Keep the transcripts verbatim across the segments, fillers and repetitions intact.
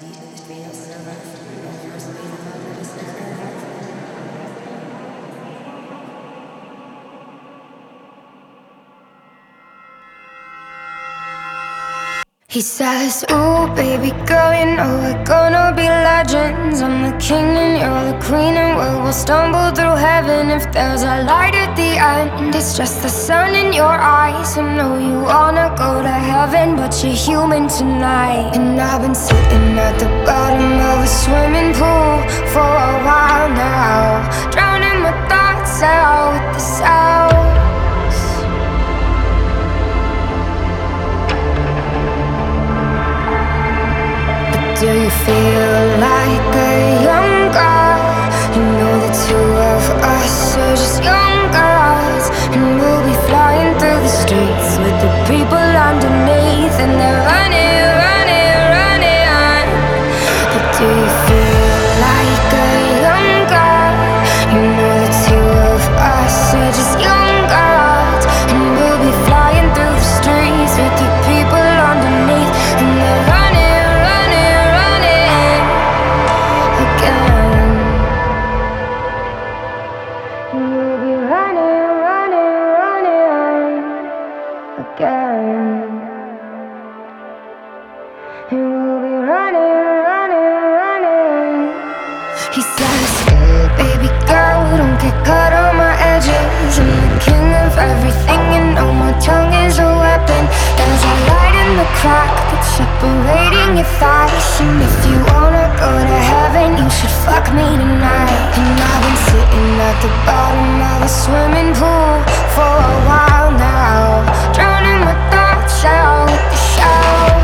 He says, ooh, baby girl, you know we're gonna be legends. I'm the king and you're the queen, and we will stumble through heaven. If there's a light at the end, it's just the sun in your eyes. I know you wanna go to heaven, but you're human tonight. And I've been sitting at the bottom of a swimming pool for a while now, drowning my thoughts out with the sounds. Do you feel like a young girl? You know the two of us are just young girls, and we'll be flying through the streets with the people underneath, and they're running, running, running. But do you feel like a young girl? You know the two of us are just young girls, and we'll be flying through the streets with the people underneath, and they're running. He says, ooh, baby girl, don't get caught on my edges. I'm the king of everything, and know my tongue is a weapon. There's a light in the crack that's separating your thighs, and if you wanna go to heaven, you should fuck me tonight. And I've been sitting at the bottom of a swimming pool for a while now, drowning my thoughts out with the sounds.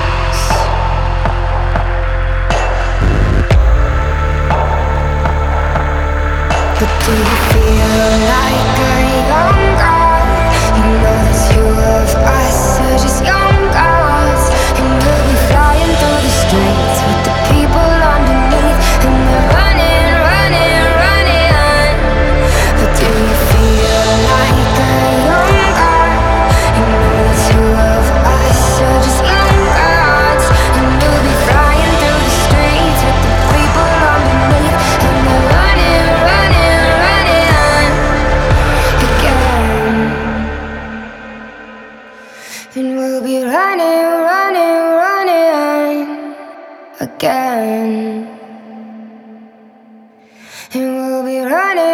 But do you feel like a young girl? You know the two of us are just young girls, and we'll be flying through the streets with the people underneath, and they're running, running, running. But do you feel like a young girl? You know the two of us are just young girls, and we'll be flying through the streets with the people underneath, and they're running, running. And we'll be running, running, running again. And we'll be running.